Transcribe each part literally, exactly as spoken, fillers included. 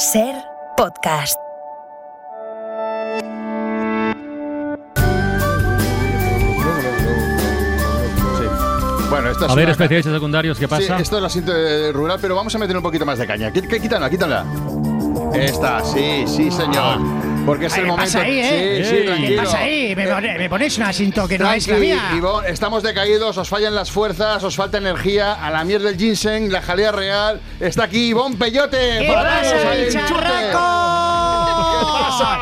Ser Podcast. Bueno, esto es a ver, una... especialistas secundarios, ¿qué pasa? Sí, esto es el asiento rural, pero vamos a meter un poquito más de caña. Quí- quí- Quítala, quítala. Esta, sí, sí, señor. Porque es Ay, el ¿qué momento. pasa ahí, eh? Sí, sí, Ey. tranquilo. ¿Qué pasa ahí? Me, pone- me ponéis un asinto que no es la Tranqui, mía. Ivonne, estamos decaídos, os fallan las fuerzas, os falta energía. A la mierda del ginseng, la jalea real. Está aquí Ivonne Peyote. ¿Qué ¡Vamos pasa, al el chute! charraco? ¿Qué pasa?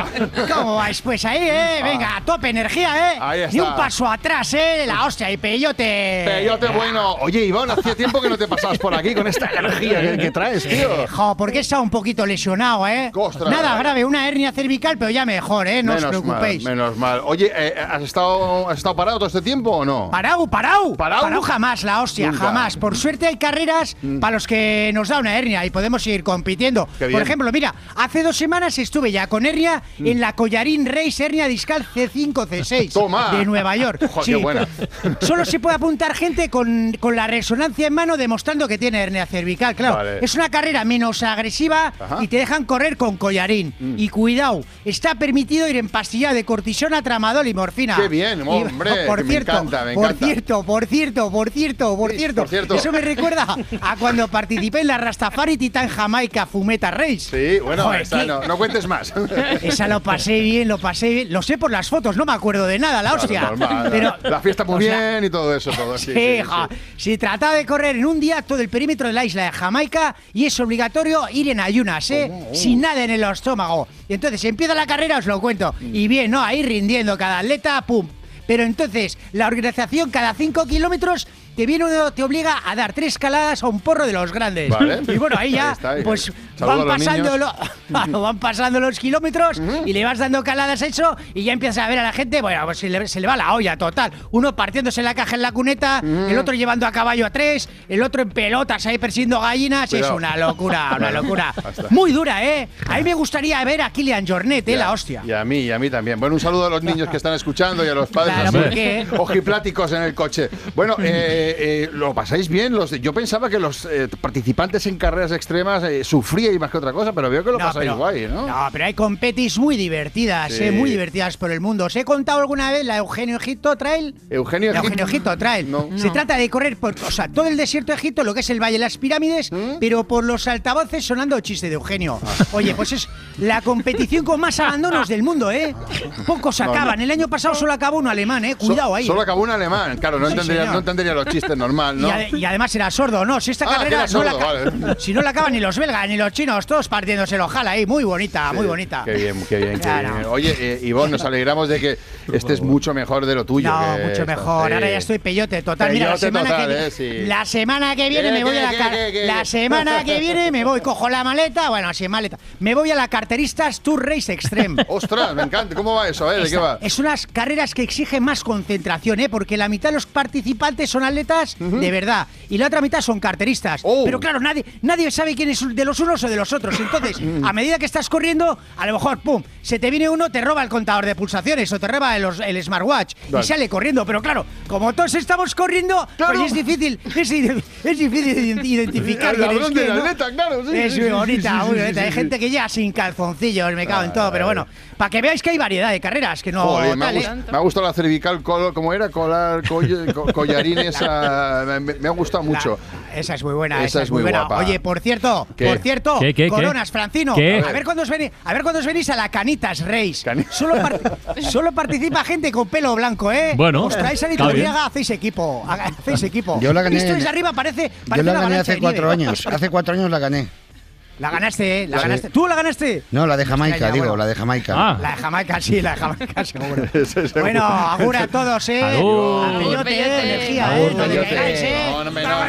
¿Cómo vais pues ahí, eh? Venga, a tope energía, eh. Ahí está. Ni un paso atrás, eh. La hostia, y Peyote. Peyote bueno. Oye, Ivonne, hacía tiempo que no te pasabas por aquí con esta energía que, que traes, tío. Eh, jo, porque he estado un poquito lesionado, eh. Ostras. Nada grave, una hernia cervical, pero ya mejor, eh. No os preocupéis. mal, menos mal. Oye, eh, ¿has, estado, ¿has estado parado todo este tiempo o no? Parau, parau. ¿Parau? jamás, la hostia, Nunca. jamás. Por suerte hay carreras para los que nos da una hernia y podemos seguir compitiendo. Qué bien. Por ejemplo, mira, hace dos semanas estuve ya con hernia en la Collarín Race hernia discal C cinco C seis Toma. de Nueva York. Joder, qué buena. Solo se puede apuntar gente con, con la resonancia en mano demostrando que tiene hernia cervical. Claro, Vale. es una carrera menos agresiva. Ajá. Y te dejan correr con collarín. Y cuidado, está permitido ir empastillado de cortisona, tramadol y morfina. Qué bien, Y- hombre, por que me cierto, encanta, me por encanta. cierto, por cierto, por cierto, por Sí, cierto. por cierto. Eso me recuerda a cuando participé en la Rastafari Titan Jamaica Fumeta Race. Sí, bueno, Joder, esta qué- no, no cuentes más. Esa lo pasé bien, lo pasé bien. Lo sé por las fotos, no me acuerdo de nada, la hostia. Normal, Pero, la fiesta muy o sea, bien y todo eso, todo. Sí, Sí, sí, ja. sí. Se trataba de correr en un día todo el perímetro de la isla de Jamaica y es obligatorio ir en ayunas, ¿eh? Oh, oh. Sin nada en el estómago. Y entonces empieza la carrera, os lo cuento. Y bien, ¿no? Ahí rindiendo cada atleta, pum. Pero entonces, la organización cada cinco kilómetros te viene uno, te obliga a dar tres caladas a un porro de los grandes. Vale. Y bueno, ahí ya, Ahí está, ahí. pues Saludo a van los pasando, niños. lo- van pasando los kilómetros y le vas dando caladas a eso y ya empiezas a ver a la gente, bueno, pues se le, se le va la olla total. Uno partiéndose la caja en la cuneta, el otro llevando a caballo a tres, el otro en pelotas ahí persiguiendo gallinas. Cuidado. Es una locura, una locura. Basta. Muy dura, ¿eh? A mí me gustaría ver a Kilian Jornet, ¿eh? Ya, La hostia. Y a mí, y a mí también. Bueno, un saludo a los niños que están escuchando y a los padres Claro, así, ¿por qué? ojipláticos en el coche. Bueno, eh, eh, ¿lo pasáis bien? Los, yo pensaba que los eh, participantes en carreras extremas eh, sufríais más que otra cosa, pero veo que lo pasáis pero, guay, ¿no? no, pero hay competis muy divertidas, Sí. eh, muy divertidas por el mundo. ¿Os he contado alguna vez la Eugenio Egipto Trail? Eugenio La Egipto. Eugenio Egipto Trail. No. Se trata de correr por, o sea, todo el desierto de Egipto, lo que es el Valle de las Pirámides, pero por los altavoces sonando el chiste de Eugenio. Oye, pues es la competición con más abandonos del mundo, ¿eh? Pocos No, acaban. no. El año pasado solo acabó un alemán, ¿eh? Cuidado So- ahí. Solo acabó un alemán, claro, no, Sí, entendería, señor. no entendería los chistes normal, ¿no? Y, ade- y además era sordo, ¿no? Si esta Ah, que carrera era no la sordo, ca- vale. si no la acaban ni los belgas ni los chinos, todos partiéndose el ojal ahí. Muy bonita, muy Sí, bonita. Qué bien, qué bien, qué Claro. bien. Oye, eh, Ivonne, nos alegramos de que estés mucho mejor de lo tuyo. No, que mucho estás- mejor. sí. Ahora ya estoy peyote total. Mira, la Peyote semana, total, que, eh, sí. la semana que viene ¿Qué, me voy qué, a la qué, car- qué, qué? La semana que viene me voy, cojo la maleta, bueno, sin maleta. Me voy a la Carteristas Tour Race Extreme. Ostras, me encanta. ¿Cómo va eso? eh? ¿De qué Esta- va? Es unas carreras que exigen más concentración, ¿eh? Porque la mitad de los participantes son atletas de verdad y la otra mitad son carteristas. Oh. Pero claro, nadie, nadie sabe quién es de los unos o de los otros. Entonces, a medida que estás corriendo, a lo mejor, pum, se te viene uno, te roba el contador de pulsaciones o te roba el, el smartwatch Vale. y sale corriendo. Pero claro, como todos estamos corriendo, Claro. pues es difícil, es, i- es difícil identificar El quién es ladrón de quién, la ¿no? atleta, claro, sí, Es sí, muy sí, bonita, sí, sí, muy sí, bonita. sí, Hay sí. gente que ya sin calzoncillos, me cago en Ah, todo. Pero vale. bueno, para que veáis que hay variedad de carreras, que no Joder, me, ha tal, ¿eh? gust- me ha gustado la cervical, col- ¿cómo era? Colar, coll- co- collarín, esa. Me, me ha gustado mucho. La- esa es muy buena, Esa esa, es es muy muy buena. guapa. Oye, por cierto, ¿Qué? por cierto, ¿Qué, qué, qué? Coronas, Francino, ¿Qué? a ver cuándo os venís, a ver cuándo os venís a la Canitas Race. Cani- Solo, par- solo participa gente con pelo blanco, ¿eh? Bueno, os traéis a está bien. Liturriaga, hacéis equipo, haga- hacéis equipo. Yo la gané Visto en- desde arriba parece, Yo parece la una gané avalancha hace de cuatro nieve. años. Hace cuatro años la gané. La ganaste, ¿eh? La Sí. ganaste. ¿Tú la ganaste? No, la de Jamaica, Extraña, digo, bueno. la de Jamaica. Ah. La de Jamaica, sí, la de Jamaica, seguro. Ese seguro. Bueno, agur a todos, ¿eh? Agur. A Peyote, Peyote. energía, Agur, ¿eh? No Peyote. decaigáis, ¿eh? No, no me- no,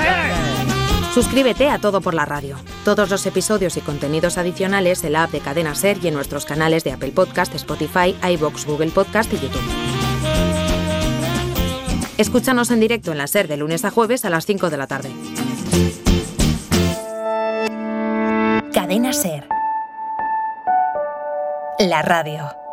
no. Suscríbete a Todo por la Radio. Todos los episodios y contenidos adicionales en la app de Cadena Ser y en nuestros canales de Apple Podcast, Spotify, iVoox, Google Podcast y YouTube. Escúchanos en directo en la Ser de lunes a jueves a las cinco de la tarde. Cadena Ser. La radio.